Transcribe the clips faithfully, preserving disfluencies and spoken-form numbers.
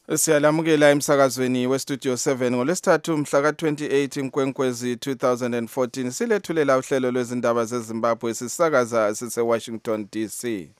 Siyalamukela emsakazweni weStudio seven ngolesithathu mhla ka twenty-eight Nkwenkwezi two thousand fourteen silethulela uhlelo lwezindaba zeZimbabwe sisakaza sise Washington D C.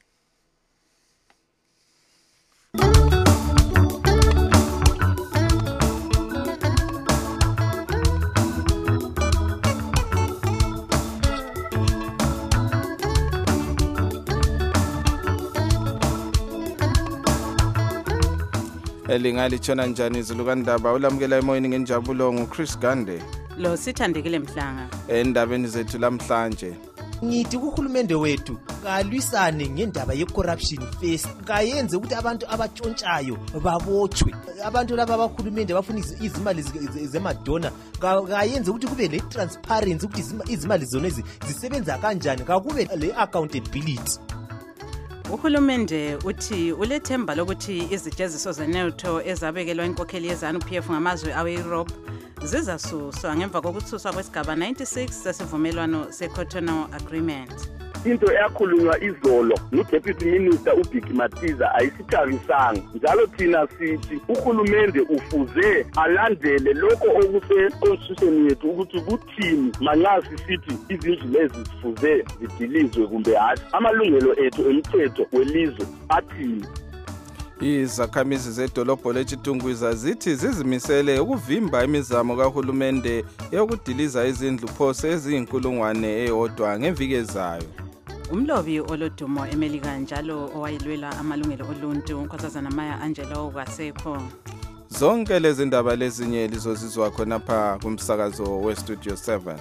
Elingali chona njani izilukandaba ulamukela emoyeni ngenjabulo nguChris Gande. Lo sithandekile Mhlanga. Endabeni zethu lamhlanje. Ngithi kuhulumende wethu kalwisane ngendaba yecorruption first. Kayenze ukuthi abantu abatshontshayo babotshwe. Abantu laba abahulumende bafuna izimali zemadona. Kayenze ukuthi kube le transparency ukuthi izimali zona zisebenza kanjani. Kakube le accountability. Uhulumende uthi ulethemba lokuthi izijeziso zenetho ezabekelwa inkokheli yeZANU-P F ngamazwe awe-Europe zizasuswa ngemva kokuthuthwa kwesigaba ninety-six sesivumelwano se-Cotonou Agreement. Into eyakhulunywa izolo nguDeputy Minister uBhiki Matiza ayisithabisanga njalo thina sithi uhulumende ufuze alandele lokho okuse-constitution yethu ukuthi kuthini manxa sisithi izindlu lezi zifuze zidilizwe kumbe hathi amalungelo ethu emthetho welizwe athini. Izakhamizi zedolobho leChitungwiza zithi zizimisele ukuvimba imizamo kahulumende yokudiliza izindlu phose eziyinkulungwane eyodwa ngeviki ezayo. Umlobi olodumo eMelika njalo owayilwela amalungelo oluntu uNkosazana Maya Angelou akasekho. Zonke lezi ndaba lezinye lizozizwa khonapha kumsakazo weStudio seven.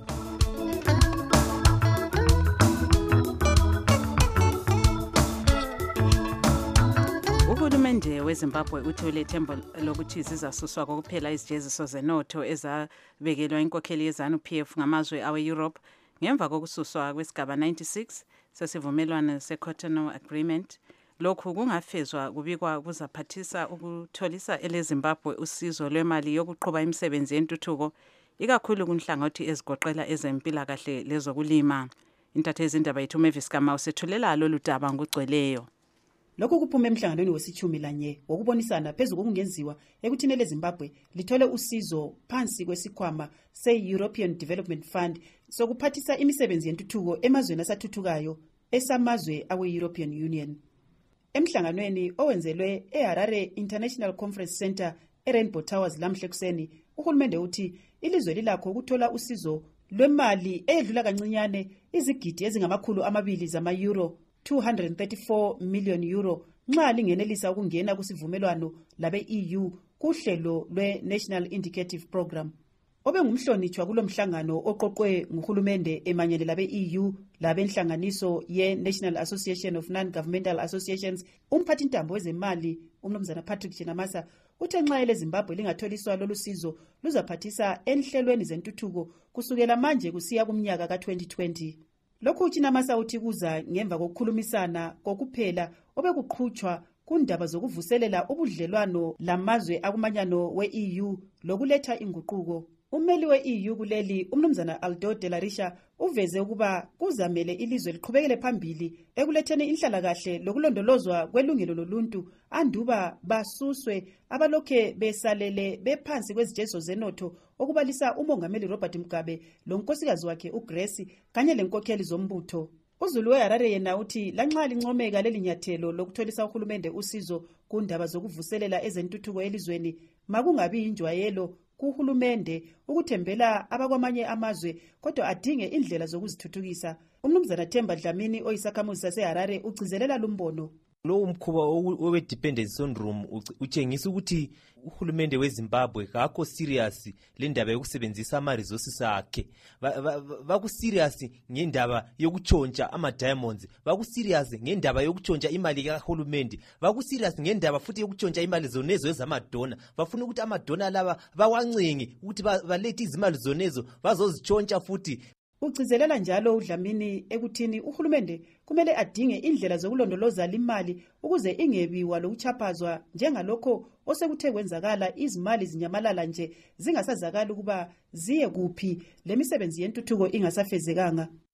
Uhulumende weZimbabwe uthi ulethemba lokuthi zizasuswa kokuphela izijeziso zenotho ezabekelwa inkokheli yeZANU-P F ngamazwe awe-Europe ngemva kokususwa kwesigaba ninety-six sesivumelwano se-Cotonou Agreement. Lokhu kungafezwa kubikwa kuzaphathisa ukutholisa eleZimbabwe usizo lwemali yokuqhuba imisebenzi yentuthuko ikakhulu kunhlangothi ezigoqela ezempilakahle lezokulima. Intatheli indaba yethu Mavis Kama usethulela lolu daba ngugcweleyo. Lokhu kuphume emhlanganweni wesithumi lanye wokubonisana phezulu kokungenziwa ekuthini leZimbabwe lithole usizo phansi kwesikhwama se-European Development Fund sokuphathisa imisebenzi yentuthuko emazweni asathuthukayo esamazwe awe-European Union. Emhlanganweni owenzelwe eHarare International Conference Center eRainbow Towers lamhle kuseni, uhulumende uthi ilizwe lilakho ukuthola usizo lwemali edlula kancinyane izigidi ezingamakhulu amabili zama-euro two hundred thirty-four million euro nxa lingenelisa ukungena kusivumelwano labe-E U kuhlelo lwe-National Indicative Program. Obengumhlonitshwa kulomhlangano oqoqwe nguhulumende emanyene labe-E U labenhlanganiso ye-National Association of Non-Governmental Associations, umphathintambo wezemali umnumzana Patrick Chinamasa uthe nxa eleZimbabwe lingatholiswa lolu sizo luzaphathisa enhlelweni zentuthuko kusukela manje kusiya kumnyaka ka twenty twenty. Lokhu Chinamasa uthi kuza ngemva kokukhulumisana kokuphela obekuqhutshwa kundaba zokuvuselela ubudlelwano lamazwe akumanyano we-E U lokuletha inguquko. Ummeli we-E U kuleli umnumzana Aldo Delarisha uveze ukuba kuzamele ilizwe liqhubekele phambili ekuletheni inhlalakahle lokulondolozwa kwelungelo loluntu anduba basuswe abalokhe besalele bephansi kwezijeziso zenotho okubalisa umongameli Robert Mugabe lonkosikazi wakhe uGrace kanye lenkokheli zombutho. Uzulu weHarare yena uthi lanxa lincomeka lelinyathelo lokutholisa uhulumende usizo kundaba zokuvuselela ezentuthuko elizweni makungabi injwayelo kuhulumende ukuthembela abakwamanye amazwe kodwa adinge indlela zokuzithuthukisa. Umnumzana Themba Dlamini oyisakhamuzi saseHarare ugcizelela lumbono. Lo umkhuba owe-dependence syndrome utshengisa ukuthi uhulumende weZimbabwe kakho serious le ndaba yokusebenzisa ama-resources akhe. Baku-serious ngendaba yokutshontsha ama-diamonds, baku-serious ngendaba yokutshontsha imali kahulumende, baku-serious ngendaba futhi yokutshontsha imali zonezo ezamadona. Bafuna ukuthi amadona laba bawancinge ukuthi balethe izimali zonezo bazozitshontsha futhi. Ugcizelela njalo uDlamini ekuthini uhulumende kumele adinge indlela zokulondoloza imali ukuze ingebiwa lokuchaphazwa njengalokho osekuthe kwenzakala izimali zinyamalala nje zingasazakala ukuba ziye kuphi lemisebenzi yentuthuko ingasafezekanga.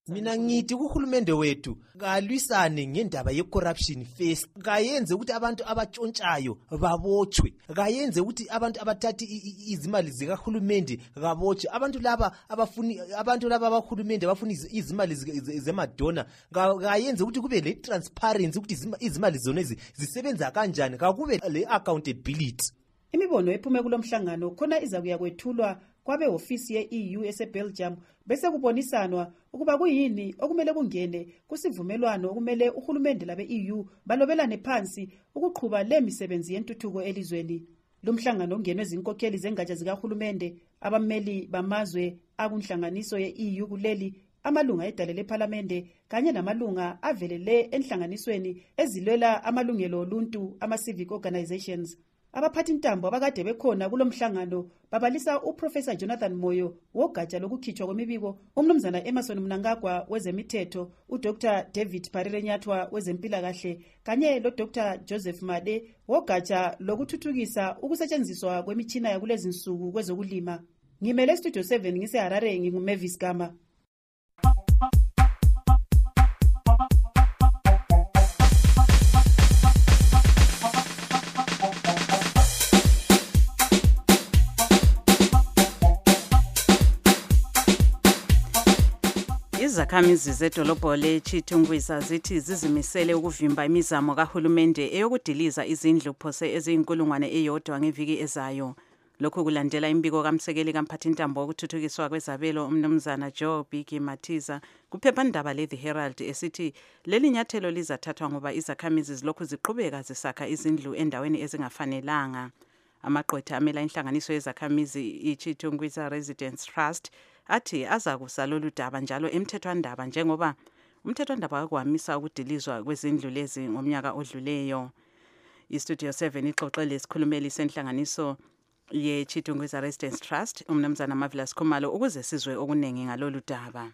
mina ngithi kuhulumende wethu kalwisane ngendaba ye-corruption first, kayenze ukuthi abantu abatshontshayo babotshwe, kayenze ukuthi abantu abathatha izimali zikahulumende kabotshwe, abantu laba abafuni abantu laba abahulumende abafuni izimali zemadona, kayenze ukuthi kube le transparency ukuthi izimali zona zisebenza kanjani, kakube le accountability. Imibono ephume kulomhlangano khona izakuya kwethulwa kwabe ofisi ye-E U eseBelgium bese kubonisanwa ukuba kuyini okumele kungene kusivumelwano okumele uhulumende labe E U balobelane phansi ukuqhuba le misebenzi yentuthuko elizweni. Lumhlangano ungenwe izinkokheli zengatsha zikahulumende, abammeli bamazwe akunhlanganiso ye-E U kuleli, amalunga edale lePhalamende kanye namalunga avelele enhlanganisweni ezilwela amalungelo oluntu, ama-civic organizations. Abaphathi intambo abakade bekhona kulomhlangano babalisa uProfessor Jonathan Moyo wogatsha lokukhitshwa kwemibiko, umnumzana Emerson Mnangagwa wezemithetho, uDr David Parirenyathwa wezempilakahle kanye loDr Joseph Made wogatsha lokuthuthukisa ukusetshenziswa kwemitshina yakulezi nsuku kwezokulima. Ngimele Studio seven ngiseHarare, nginguMavis Gama. Izakhamizi zedolobho leChitungwiza zithi zizimisele ukuvimba imizamo kahulumende eyokudiliza izindlu phose eziyinkulungwane eyodwa ngeviki ezayo. Lokhu kulandela imbiko kamsekeli kamphathintambo wokuthuthukiswa kwezabelo umnumzana Joe Biki Matiza kuphephandaba le The Herald esithi leli nyathelo lizathathwa ngoba izakhamizi zilokhu ziqhubeka zisakha izindlu endaweni ezingafanelanga. Amaqwetha amela inhlanganiso yezakhamizi iChitungwiza Residents Trust athi azakusa lolu daba njalo emthethwandaba njengoba umthethwandaba wakwamisa ukudilizwa kwezindlu lezi ngomnyaka odluleyo. iStudio seven ixoxele isikhulumeli senhlanganiso yeChitungwiza Residents Trust umnumzana Marvelous Khumalo ukuze sizwe okunengi ngalolu daba.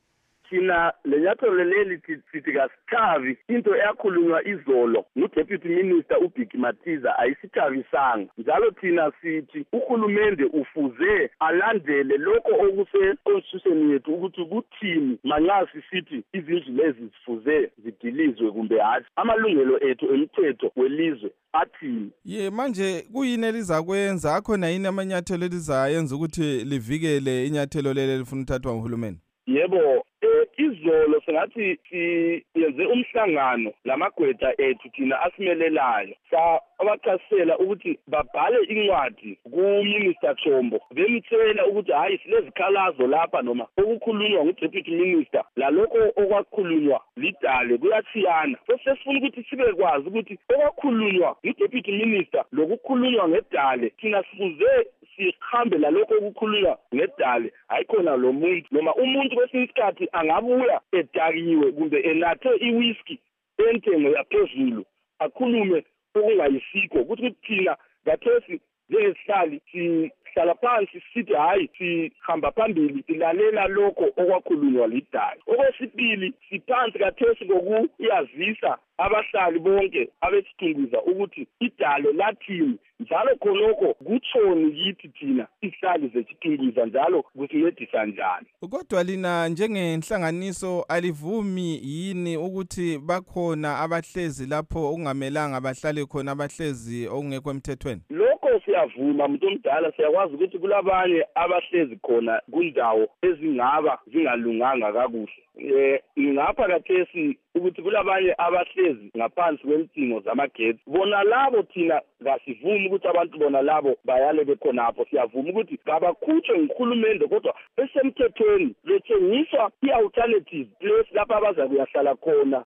Thina lenyathelo leli sithi kasithavi into eyakhulunywa izolo nguDeputy Minister uBiki Matiza ayisithavisanga, njalo thina sithi uhulumende ufuze alandele lokho okuse-constitution yethu ukuthi kuthini manxa sisithi izindlu lezi zifuze zidilizwe kumbe hathi, amalungelo ethu emthetho welizwe athini. Ye manje kuyini elizakwenza, akhona yini amanyathelo elizayenza ukuthi livikele inyathelo leli lifuna uthathwa nguhulumende? Yebo, izolo sengathi siyenze umhlangano lamagwetha ethu thina asimelelayo, sa abachasela ukuthi babhale incwadi kuMinister Chombo bemtshela ukuthi hayi silezikhalazo lapha noma okukhulunywa nguDeputy Minister lalokho okwakhulunywa lidale kuyathiyana. So sesifuna ukuthi sibe kwazi ukuthi okwakhulunywa nguDeputy Minister lokukhulunywa ngedale thina sifuze sihambe lalokho okukhulunywa ngedale, ayikhona lo muntu noma umuntu kwesinye isikhathi angabuya edakiwe kumbe enathe iwhisky entengo yaphezulu akhulume okungayisikho ukuthi thina ngathesi njengesihlali sihlala phansi sithi hayi sihamba phambili silalela lokho okwakhulunywa lidala. Okwesibili, siphansi kathesi kokuyazisa abahlali bonke abesithunguza ukuthi idalo lathini njalo khonokho kutshoni yithi thina isihlali zesithunguza njalo kusincedisa njani. Kodwa lina njengenhlanganiso alivumi yini ukuthi bakhona abahlezi lapho okungamelanga bahlale khona, abahlezi okungekho emthethweni? Lokho siyavuma umuntu omdala, siyakwazi ukuthi kulabanye abahlezi khona kundawo ezingaba zingalunganga kakuhle. Eh ngapha kathesi ukuthi kulabanye abahlezi ngaphansi kwemtingo zamagetsi, bona labo thina kasivumi ukuthi abantu bona labo bayale bekhonapho. Siyavuma ukuthi kabakhutshwe nguhulumende kodwa besemthethweni lethengiswa i-alternative place lapho abaza kuyahlala khona.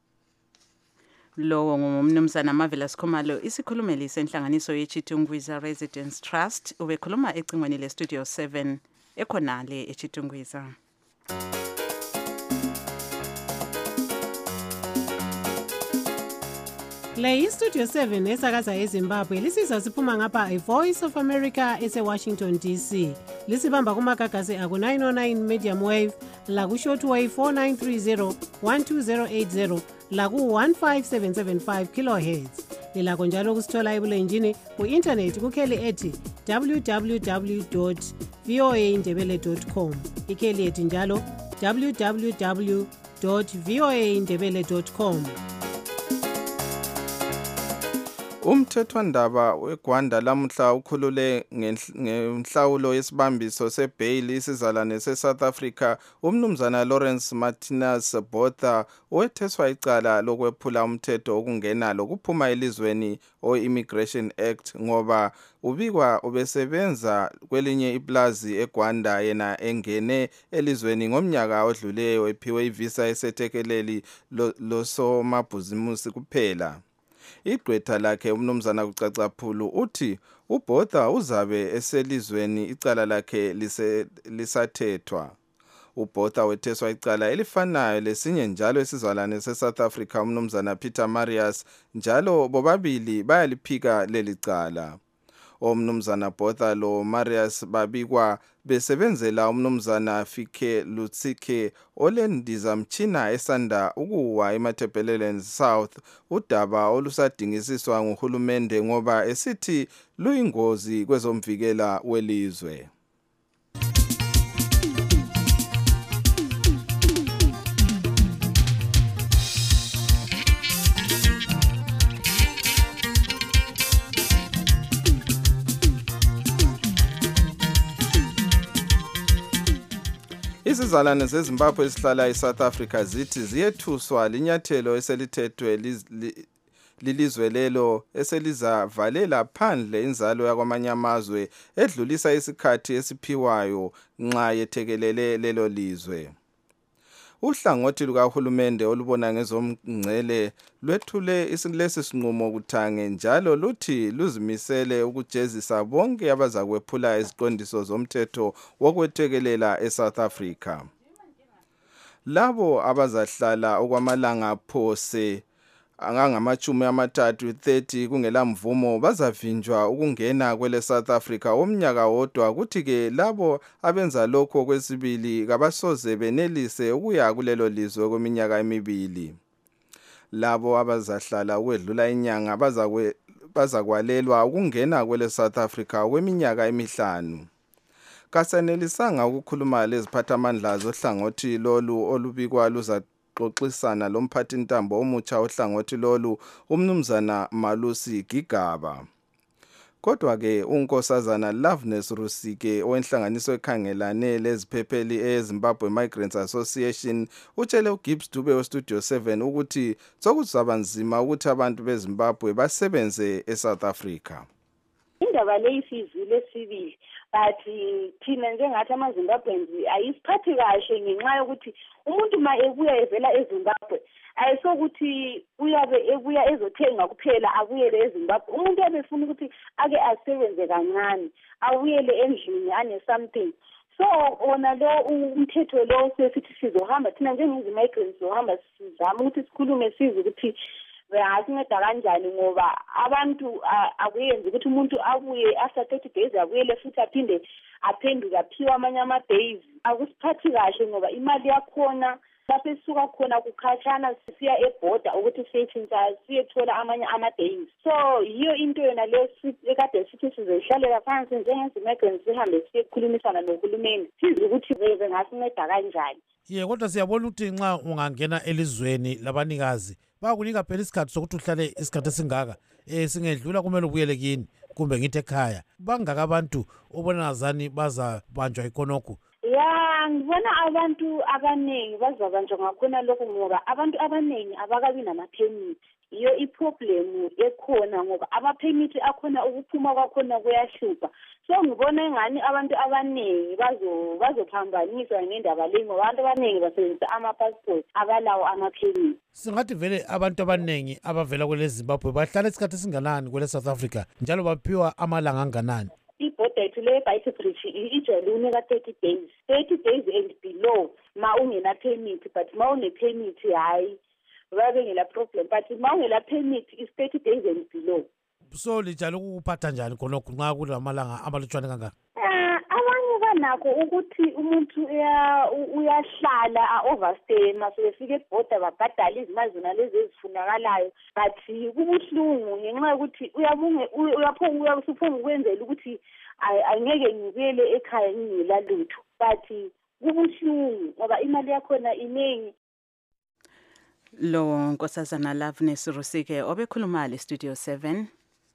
Lowo ngumnumzana Marvelous Khumalo, isikhulumeli senhlanganiso yeChitungwiza Residents Trust, ubekhuluma ecingweni leStudio seven ekhonale eChitungwiza. Le iStudio seven esakaza eZimbabwe lisizwa siphuma ngapha iVoice of America eseWashington D C. Lisibamba kumagagasi aku nine oh nine medium wave, laku shortwave four nine three zero one two zero eight zero, laku one five seven seven five kilohertz. Lilakho njalo kusithola ebulenjini ku-internet kukheli ethi w w w dot voa indebele dot com. Ikheli ethi njalo w w w dot voa ndebele dot com. Umthethwandaba weGwanda lamuhla ukhulule ngenhlawulo yesibambiso sebail isizalwane seSouth Africa umnumzana Lawrence Martinez Botha owetheswa icala lokwephula umthetho okungena lokuphuma elizweni o-Immigration Act ngoba ubikwa ubesebenza kwelinye iplazi eGwanda yena engene elizweni ngomnyaka odluleyo ephiwe ivisa esethekeleli losomabhizimusi kuphela. Igqwetha lakhe umnumzana kucacaphulu uthi uBotha uzabe eselizweni icala lakhe lisathethwa. uBotha wetheswa icala elifanayo lesinye njalo esizalwane seSouth Africa umnumzana Peter Marius njalo bobabili bayaliphika leli cala. Omnumzana Botha lo Marius babikwa besebenzela umnumzana Fike Lutsike olendiza mchina esanda ukuwa eMatabeleland South udaba olusadingisiswa nguhulumende ngoba esithi luyingozi kwezomvikela welizwe. Izizalwane zeZimbabwe esihlala eSouth Africa zithi ziyethuswa linyathelo eselithethwe lilizwe lelo eselizavalela phandle inzalo yakwamanye amazwe edlulisa isikhathi esiphiwayo nxa yethekelele lelo lizwe. Uhlangothi lukahulumende olubona ngezomngcele lwethule lesi sinqumo kuthange njalo luthi luzimisele ukujezisa bonke abazakwephula iziqondiso zomthetho wokwethekelela eSouth Africa. Labo abazahlala okwamalanga phose angangamachumi amathathu thirty kungela mvumo bazavinjwa ukungena kwele South Africa omnyaka wodwa kuthi ke labo abenza lokho kwesibili kabasoze benelise ukuya kulelo lizwe kweminyaka emibili. Labo abazahlala ukwedlula inyanga bazakwe bazakwalelwa ukungena kwele South Africa kweminyaka emihlanu. Kasenelisanga ukukhuluma leziphathamandla zohlangothi lolu olubikwa luza xoxisana lomphathi ntambo omutsha ohlangothi lolu umnumzana Malusi Gigaba. Kodwa ke unkosazana Loveness Rusike owenhlanganiso ekhangelane leziphepheli eZimbabwe Migrants Association utshele uGibbs Dube weStudio seven ukuthi sokuzabanzima ukuthi abantu beZimbabwe basebenze eSouth Africa. Indaba le isizile sibili but thina njengathi amaZimbabweans ayisiphathi kahle ngenxa yokuthi umuntu ma ebuya evela eZimbabwe ayisokuthi uyabe ebuya ezothenga kuphela abuyele eZimbabwe. Umuntu ebefuna ukuthi ake asebenze kancane abuyele endlini ane something. So ona lo umthetho lo sesithi sizohamba thina njengemigrants sizohamba sizama ukuthi sikhulume size ukuthi bengasinceda kanjani ngoba abantu akuyenzi ukuthi umuntu abuye after thirty days abuyele futhi aphinde aphenduke aphiwa amanye ama-days. Akusiphathi kahle ngoba imali yakhona lapho esisuka khona kukhatshana siya ebhoda ukuthi siyethinta siyethola amanye ama-days. So yiyo into yona le ekade sithi sizoyihlalela phansi njengemigrants sihambe siyekhulumisana nohulumeni size ukuthi bengasinceda kanjani. Ye kodwa siyabona ukuthi nxa ungangena elizweni labanikazi bakunika phela isikhathi sokuthi uhlale isikhathi esingaka eh singedlula kumele ubuyele kini kumbe ngithi ekhaya. Bangaka abantu obona ngazani bazabanjwa ikhonokho? Ya ngibona abantu abaningi bazabanjwa ngakhona lokho ngoba abantu abaningi abakabi nama-permit. Iyo iproblem ekhona ngoba ama-permit akhona ukuphuma kwakhona kuyahlupha. So ngibona engani abantu abaningi bazo bazophambaniswa ngendaba le ngoba abantu abaningi basebenzisa ama-passport abalawo ama-permit. Singathi vele abantu abaningi abavela kwele Zimbabwe bahlala isikhathi esinganani kwele South Africa njalo baphiwa amalanga anganani? Ibhoda yethu le Bite Bridge ijele unika thirty days. thirty days and below ma ungena permit but ma une permit hayi babengela problem but ma ungela permit is thirty days and below. So lijalo ukuphatha njani khonokho nxa kulamalanga amalutshwane kangaka? Eh abanye banakho ukuthi umuntu uyahlala a-overstay masebefika ebhoda babhadala izimali zona lezi ezifunakalayo but kubuhlungu ngenxa yokuthi uyabunge uyaphonga usuphonga ukwenzela ukuthi angeke ngibuyele ekhaya ngingela lutho but kubuhlungu ngoba imali yakhona iningi. Lo nkosazana Loveness Rusike obekhuluma le Studio seven.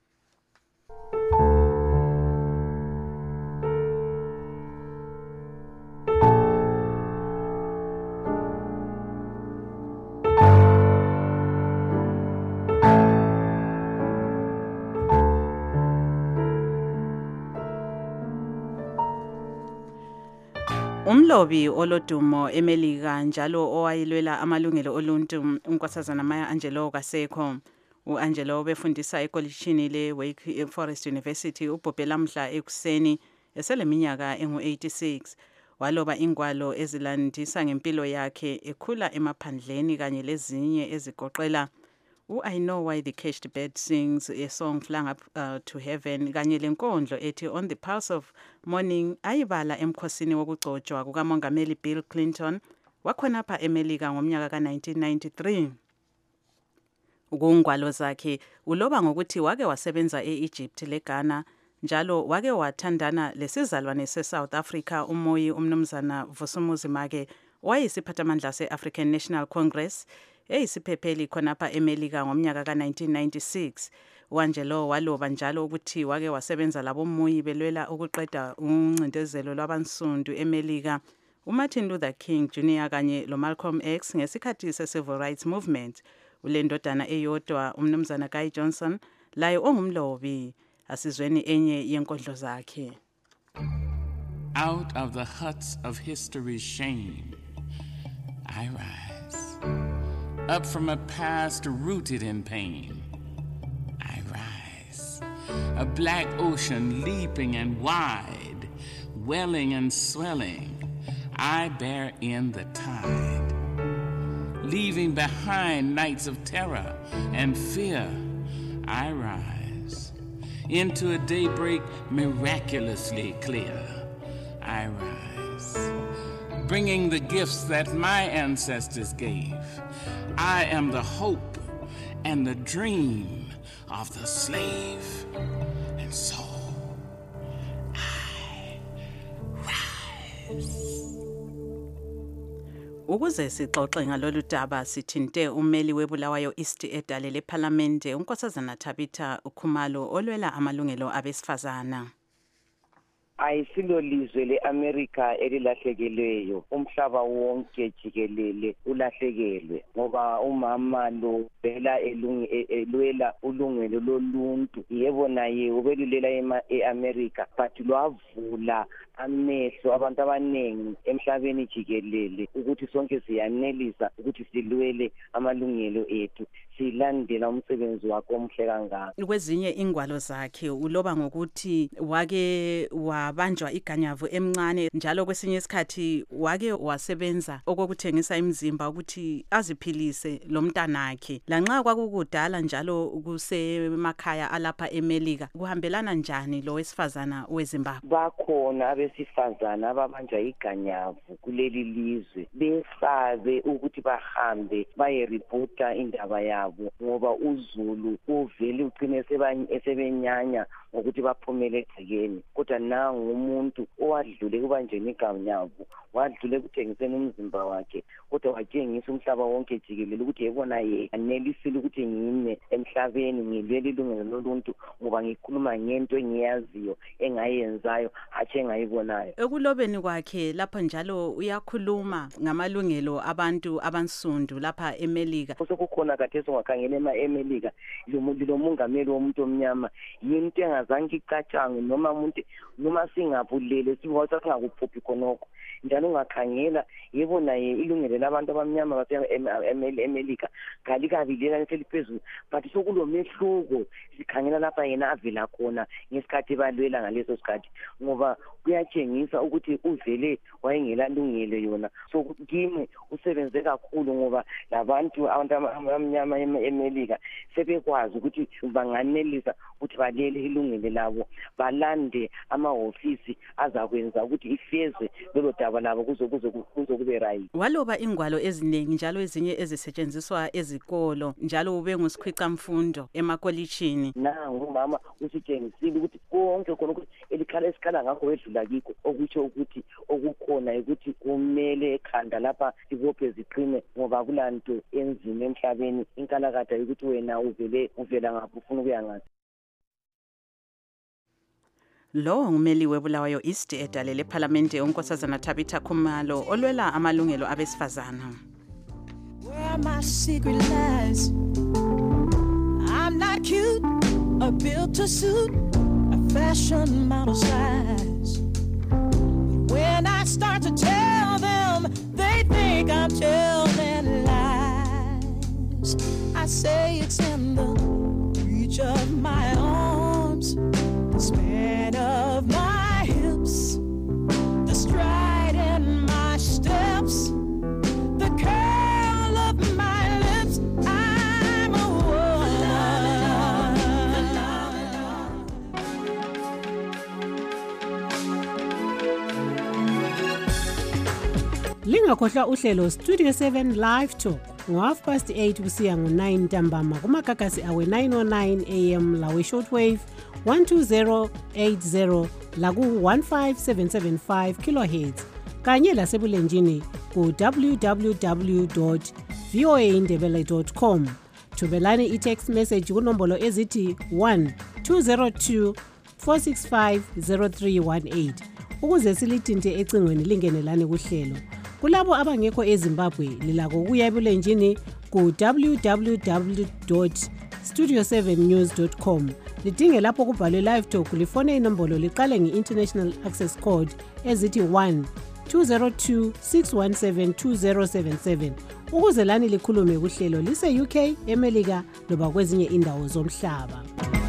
Umlobi olodumo eMelika njalo owayilwela amalungelo oluntu unkosazana Maya Angelou kasekho. uAngelou befundisa ekolishini leWake Forest University ubhobhela mhla ekuseni eseleminyaka engu eighty-six. Waloba ingwalo ezilandisa ngempilo yakhe ekhula emaphandleni kanye lezinye ezigoqela I Know Why the Caged Bird Sings, a song Flying Up uh, to Heaven, kanye lenkondlo ethi On the Pulse of Morning ayibala emkhosini wokugcotshwa kukamongameli Bill Clinton wakhonapha eMelika ngomnyaka ka nineteen ninety-three. Ukungwalo zakhe uloba ngokuthi wake wasebenza eEgypt leGhana njalo wake wathandana lesizalwane seSouth Africa umoyi umnumzana Vusumuzi Make wayesiphathamandla seAfrican National Congress eyisiphepheli khonapha eMelika ngomnyaka ka nineteen ninety-six. uAngelou waloba njalo ukuthi wake wasebenza labomoyi belwela ukuqeda uncindezelo lwabansundu eMelika uMartin Luther King Junior kanye loMalcolm X ngesikhathi se-Civil Rights Movement. Ulendodana eyodwa umnumzana Guy Johnson laye ongumlobi. Asizweni enye yenkondlo zakhe. Out of the huts of history's shame, I rise. Up from a past rooted in pain, I rise. A black ocean leaping and wide, welling and swelling, I bear in the tide. Leaving behind nights of terror and fear, I rise. Into a daybreak miraculously clear, I rise. Bringing the gifts that my ancestors gave, I am the hope and the dream of the slave. And so, I rise. Ukuze sixoxe ngalolu daba sithinte umeli webulawayo East edale leParlamente unkosazana Tabitha Khumalo olwela amalungelo abesifazana. Ayisilo lizwe leAmerica elilahlekeleyo, umhlaba wonke jikelele ulahlekelwe ngoba umama lo vela elwela ulungelo loluntu. Yebo naye ubelulela eAmerica but lwavula amehlo abantu abanengi emhlabeni jikelele ukuthi sonke siyanelisa ukuthi silwele amalungelo ethu, silandela umsebenzi wakhe omhle kangaka. Kwezinye ingwalo zakhe uloba ngokuthi wake wabanjwa iganyavu emncane njalo kwesinye isikhathi wake wasebenza okokuthengisa imizimba ukuthi aziphilise lo mntanakhe. Lanxa kwakukudala njalo kusemakhaya alapha eMelika, kuhambelana njani lo wesifazana weZimbabwe? Bakhona abesifazana ababanjwa iganyavu kuleli lizwe besabe ukuthi bahambe bayeripota indaba yabo ngoba uZulu uvele ugcine sebenyanya ngokuthi baphumele egcikeni. Kodwa nangu umuntu owadlule kubanjeni iganyavu, wadlule kuthengiseni umzimba wakhe, kodwa watshengisa umhlaba wonke jikelele ukuthi yebona ye anelisile ukuthi ngime emhlabeni ngilwela ilungelo loluntu ngoba ngikhuluma ngento engiyaziyo engayenzayo hatshi engayibonayo. Ekulobeni kwakhe lapha njalo uyakhuluma ngamalungelo abantu abansundu lapha eMelika. Sekukhona khathesi ungakhangela eMelika lo mongameli womuntu omnyama yinto engazange icatshangwe noma umuntu noma singabulele siwathi singakuphuphi khonokho. Njalo ungakhangela yebo naye ilungelo labantu abamnyama base eMelika kalikabilela seliphezulu but sokulomehluko sikhangela lapha yena avela khona ngesikhathi balwela ngaleso sikhathi ngoba kuyatshengisa ukuthi uvele wayengela lungelo yona. So kimi usebenze kakhulu ngoba labantu abantu abamnyama eMelika sebekwazi ukuthi banganelisa ukuthi balele ilungelo labo, balande amahofisi azakwenza ukuthi ifeze lelo daba labo kuze kuze kuze kube right. Waloba ingwalo eziningi njalo ezinye ezisetshenziswa ezikolo njalo ube ngusikhwicamfundo lwezemfundo emakolishini. Nangu mama usitshengisile ukuthi konke khona ukuthi elikhala esikhala ngakho wedlula kikho okutsho ukuthi okukhona ukuthi kumele ekhanda lapha sibophe ziqine ngoba kulanto enzima emhlabeni inkalakatha ukuthi wena uvele uvela ngapha ufuna ukuya ngathi. Lo ngumeli webulawayo East edalele eParliament unkosazana Tabitha Khumalo olwela amalungelo abesifazana. Where my secret lies, I'm not cute or built to suit a fashion model size. But when I start to tell them, they think I'm telling lies. I say it's in the reach of my arms, the span of my hips, the stride in my steps, the curl of my lips. I'm a woman. Lingakhohlwa uhlelo Studio seven Live Talk ngo half past eight kusiya ngo nine ntambama kumagagasi awe nine oh nine A M lawe shortwave one two zero eight zero laku one five seven seven five kilohertz kanye lasebulenjini ku w w w dot v o a indebele dot com. Thubelani i-text message kunombolo ezithi one two zero two four six five zero three one eight ukuze silithinte ecingweni lingenelane kuhlelo. Kulabo abangekho eZimbabwe lilako kuya ebulenjini ku w w w dot studio seven news dot com. Lidinge lapho kubhalwe live talk lifone inombolo liqale nge-international access code ezithi one two zero two six one seven two zero seven seven ukuze lani likhulume kuhlelo lise U K, eMelika loba kwezinye indawo zomhlaba.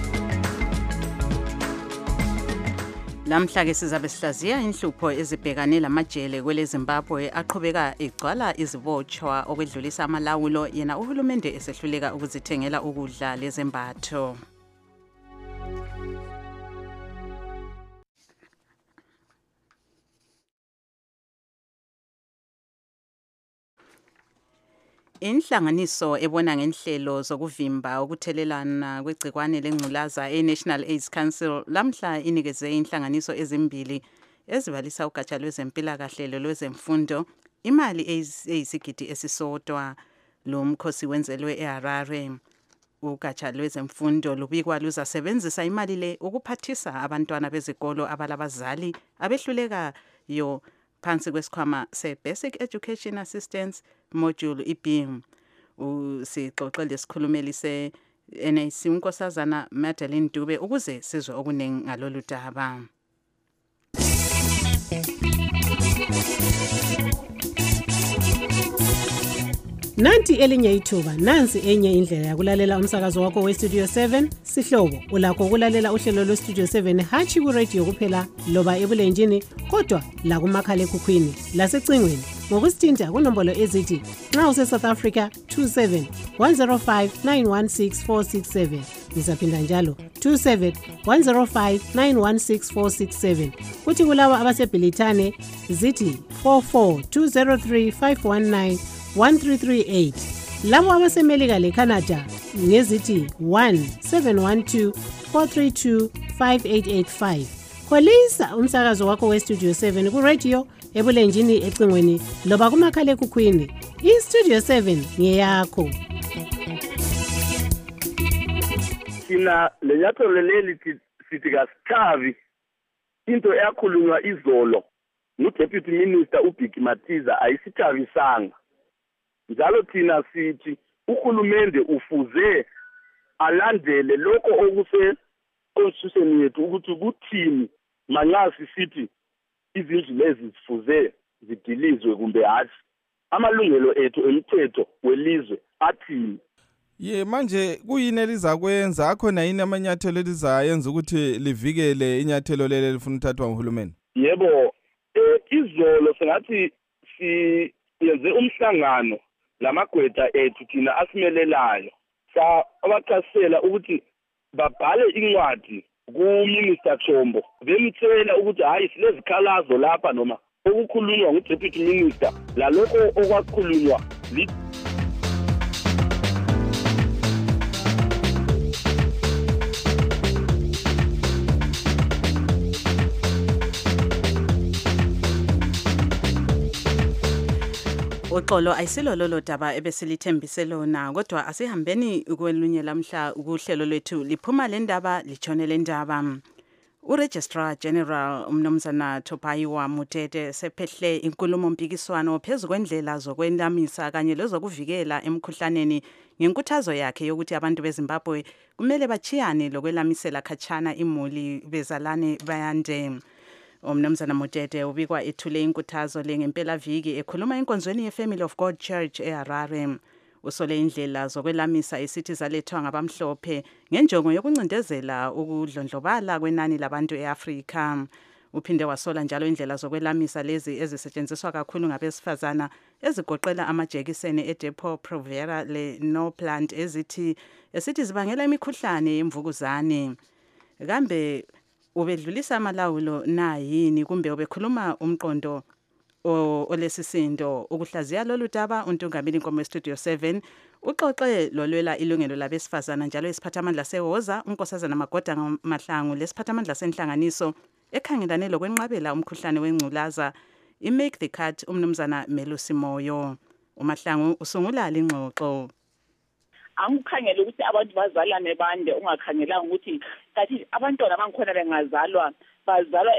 Lamhla ke sizabe sihlaziya inhlupho ezibhekane lamajele kwele Zimbabwe aqhubeka egcwala izibotshwa okwedlulisa amalawulo yena uhulumende esehluleka ukuzithengela ukudla lezembatho. Inhlanganiso ebona ngenhlelo zokuvimba ukuthelelana kwegcikwane lengculaza e-National AIDS Council lamhla inikeze inhlanganiso ezimbili ezibalisa ugatsha lwezempilakahle lwezemfundo imali eyisigidi esisodwa. Lo mkhosi wenzelwe eHarare. Ugatsha lwezemfundo lubikwa luzasebenzisa imali le ukuphathisa abantwana bezikolo abalabazali abehluleka yo phansi kwesikhwama se-Basic Education Assistance Module I B. Usixoxe lesikhulumeli se-N A C unkosazana Madeline Dube ukuze sizwe okuningi ngalolu daba. Nanti elinye ithuba, nansi enye indlela yakulalela umsakazo wakho we-Studio seven. Sihlobo, ulakho ukulalela uhlelo lwe-Studio seven hatshi ku-radio kuphela loba ebulenjini, kodwa la kumakhalekhukhwini lasecingweni ngokusithinta kunombolo ezithi nxa use-South Africa two seven one zero five nine one six four six seven, ngizaphinda njalo two seven one zero five nine one six four six seven, kuthi kulabo abasebhilithane zithi four four two zero three five one nine one three three eight. Labo abasemelika leCanada ngezithi one seven one two four three two five eight eight five. Khwelisa umsakazo wakho we-Studio seven ku-radio ebulenjini ecingweni loba kumakhalekhukhwini. I-Studio seven ngeyakho. Sina lenyathelo leli sithi kasithavi into eyakhulunywa izolo nguDeputy Minister uBhiki Matiza ayisithavisanga. Njalo thina sithi uhulumende ufuze alandele lokho okuse constitution yethu ukuthi kuthini manxa sisithi izindlu lezi zifuze zidilizwe kumbe hathi amalungelo ethu emthetho welizwe athini. Ye manje kuyini elizakwenza akhona yini amanyathelo elizayenza ukuthi livikele inyathelo leli lifuna uthathwa nguhulumende? Yebo, eh, izolo sengathi si yenze umhlangano lamagwetha ethu thina asimelelayo sa abachasela ukuthi babhale incwadi ku-Minister Chombo bemtshela ukuthi hayi silezikhalazo lapha noma okukhulunywa ngu-Deputy Minister lalokho okwakhulunywa Uxolo ayisilo lolo daba ebesilithembise lona kodwa asihambeni ukwelunye lamhla ukuhlelo lwethu liphuma le ndaba litshone le ndaba. Uregistrar General umnomzana Topayiwa Mutete sephehle inkulumo mpikiswano phezu kwendlela zokwenamisa kanye lezokuvikela emkhuhlaneni ngenkuthazo yakhe yokuthi abantu beZimbabwe kumele bachiyane lokwelamisela khatshana imuli bezalane bayande. Umnomzana Mutete ubikwa ethule inkuthazo le ngempela viki ekhuluma enkonzweni yeFamily of God Church eHarare. Usole indlela zokwelamisa isithi zalethwa ngabamhlophe ngenjongo yokuncindezela ukudlondlobala kwenani labantu eAfrika. Uphinde wasola njalo indlela zokwelamisa lezi ezisetshenziswa kakhulu ngabesifazana ezigoqela amajekiseni eDepo Provera le no plant ezithi esithi zibangela imikhuhlane yemvukuzane. Kambe ubedlulisa amalawulo na yini kumbe ubekhuluma umqondo olesisindo ukuhlaziya lolu daba uNtungameli Nkomo Studio seven uxoxe lolwela ilungelo labesifazana njalo isiphathamandla sewoza unkosazana Magoda Mahlangu lesiphathamandla senhlanganiso ekhangelane lokwenqabela umkhuhlane wengculaza iMake the Cut umnumzana Melusi Moyo. uMahlangu usungula lingxoxo. Angikhangela ukuthi abantu bazalane bande ungakhangelanga ukuthi kathi abantwana abangikhona bengazalwa bazalwa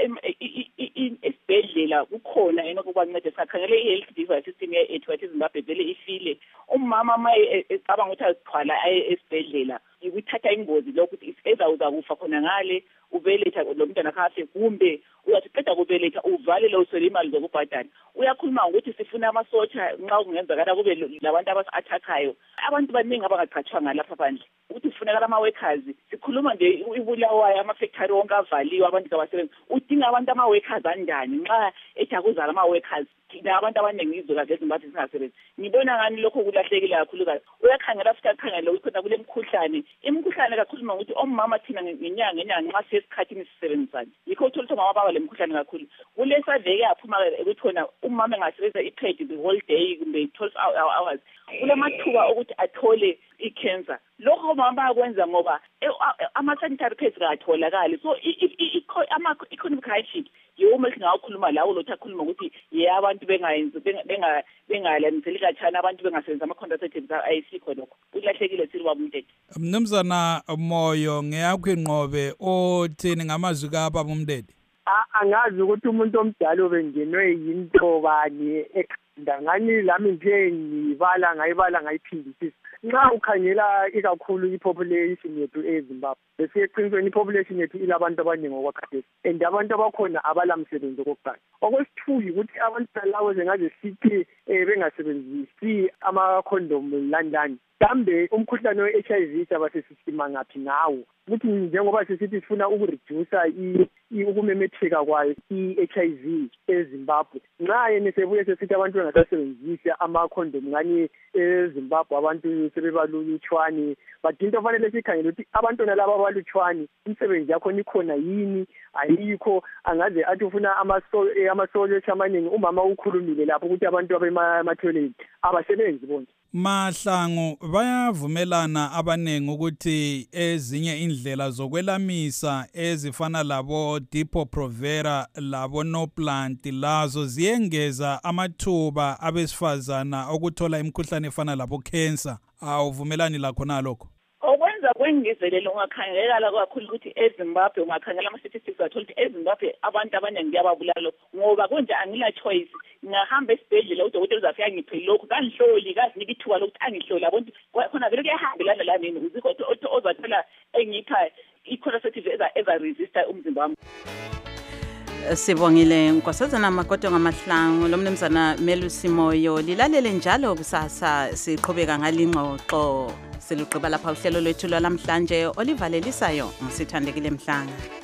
esibhedlela kukhona yena kubancede sakhangele i-health device system yethu ethi Zimbabwe vele ifile. Umama maye ecabanga ukuthi azithwala aye esibhedlela ukuthatha ingozi lokuthi ezawuza kufa khona ngale ubeletha lo mntwana kahle kumbe uyathi qeda kubeletha uvale lo uswele imali zokubhadala. Uyakhuluma ukuthi sifuna amasotsha nxa kungenzakala kube labantu abasi-athakayo. Abantu baningi abangaqhatshwanga lapha phandle ukuthi kufuneka ama-workers sikhuluma nje ibulawayo ama-factory wonke avaliwe abantu kabasebenzi udinga abantu ama-workers anjani nxa ethi akuzala ama-workers thina abantu abaningi izwekazi eZimbabwe singasebenzi. Ngibona ngani lokho kulahlekile kakhulukazi. Uyakhangela futhi akhangele ukuthi khona kule mkhuhlane imikhuhlane kakhuluma ukuthi omama thina ngenyanga ngenyanga nxa sesikhathini sisebenzisana yikho uthola ukuthi omama baba le mkhuhlane kakhulu. Kule survey yaphuma ukuthi khona umama engasebenzisa i-pad the whole day kumbe twelve hours kulamathuba ukuthi athole i-cancer. Lokho omama bayakwenza ngoba ama-sanitary pads katholakali. So ama-economic hardship yiwo uma singakhuluma lawo lothi akhuluma ukuthi ye abantu bengayenzi bengalamiseli khatshana abantu bengasebenzi ama-contraceptives ayisikho lokho. Kulahlekile sili baba Mtete. Mnumzana Moyo ngeyakho inqobe othini ngamazwi kaBaba Mtete? Angazi ukuthi umuntu omdala obengenwe yinto bani ekhanda ngani lami nje ngibala ngayibala ngayiphindisisa. Nxa ukhangela ikakhulu ipopulation yethu eZimbabwe besiyeqinisweni ipopulation yethu ilabantu abaningi okwakhathesi and abantu abakhona abalamsebenzi okokuqala. Okwesithuli ukuthi abantu labo zengaze sithi bengasebenzisi ama-condom landani kambe umkhuhlane we-H I V saba sesisima ngaphi ngawo ukuthi njengoba sisithi sifuna ukuredusa ukumemetheka kwayo i-H I V eZimbabwe nxa yena sebuye sesithi abantu bengasasebenzisi ama-condom ngani eZimbabwe abantu sebebalutshwane but into fanele sikhangele ukuthi abantwana laba abalutshwane imisebenzi yakhona ikhona yini ayikho angaze athi ufuna amasotsha amaningi umama ukhulumile lapho ukuthi abantu abema-toilet abasebenzi bonke. Mahlangu bayavumelana abanengi ukuthi ezinye indlela zokwelamisa ezifana labo Depo Provera labo no plant lazo ziyengeza amathuba abesifazana okuthola imikhuhlane efana labo cancer. Awuvumelani lakho nalokho? Okwenza kwengizelelo ungakhangelela kakhulu ukuthi eZimbabwe ungakhangela ama-statistics athola ukuthi eZimbabwe abantu abaningi kuyababulala ngoba konje angila choice ngahamba esibhedlela udokotela uzafika ngiphe lokhu kangihloli kazinika ithuba lokuthi angihloli abantu khona vele kuyahambelana la nini uzikho ozathola engipha i-contraceptive eza-resista umzimba wami. Sibongile Nkosazana Magoda Mahlangu lomnumzana Melusi Moyo lilalele njalo kusasa siqhubeka ngalingxoxo siluqhiba lapha uhlelo lwethu lwalamhlanje olivalelisayo ngosithandekile Mhlanga.